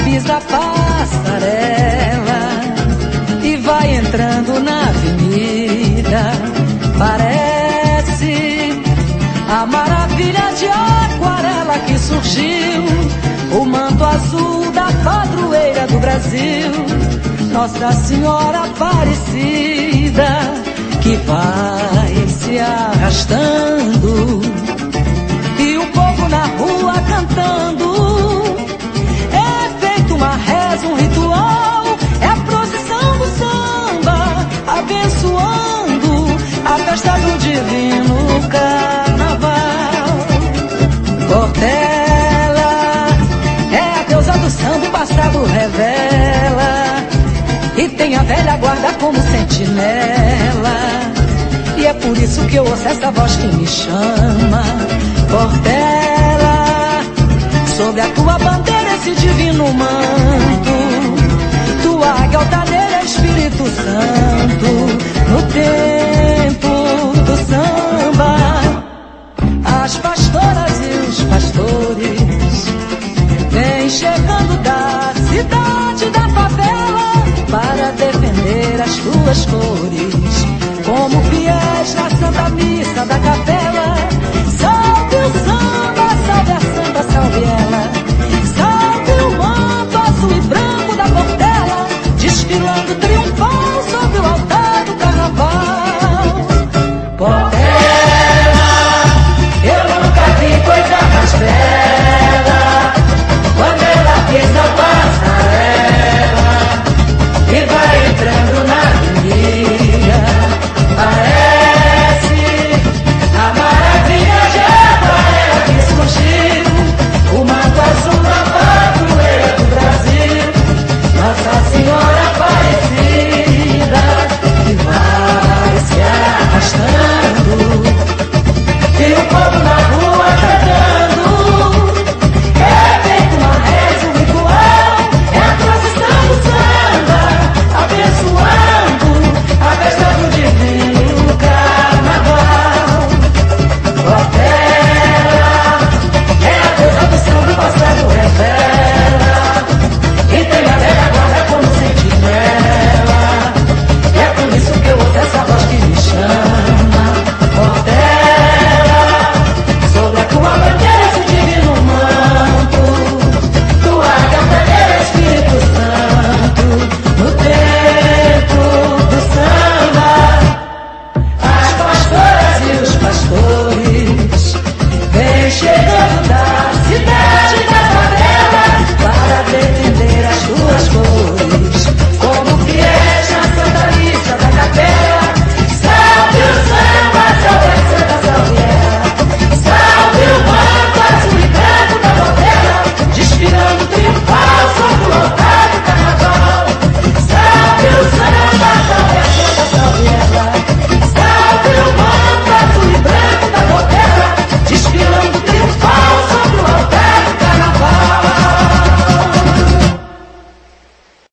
pisa a passarela e vai entrando na avenida. Parece a maravilha de aquarela que surgiu, o manto azul da padroeira do Brasil, Nossa Senhora Aparecida, que vai se arrastando e o povo na rua cantando. É feito uma reza, um ritual, é a procissão do samba, abençoando a festa do divino carnaval. Portela é a deusa do samba, o passado revela, e tem a velha guarda como sentinela. E é por isso que eu ouço essa voz que me chama. Portela, sob a tua bandeira esse divino manto, tua águia altaneira, Espírito Santo, no tempo do samba. As pastoras e os pastores vêm chegando da cidade, da favela, para defender as tuas cores, como fiéis na Santa Missa da Capela. Salve o samba, salve a samba, salve ela, salve o manto azul e branco da Portela, desfilando triunfal sobre o altar do carnaval. Portela, eu nunca vi coisa mais bela, quando ela pisa a passarela e vai entrando na avenida. Parece a maravilha de aquarela que surgiu, o manto azul da padroeira do Brasil, Nossa Senhora Aparecida, que vai se arrastando e o povo na rua cantando. É feito uma reza, um ritual, é a procissão do samba, abençoando a festa do divino carnaval. Portela é a deusa do samba, o passado revela, e tem a velha guarda como sentinela. E é por isso que eu ouço essa voz que me chama. Portela, sobre a tua bandeira esse divino manto, tua águia altaneira, Espírito Santo, no tempo do samba. As pastoras e os pastores vêm chegando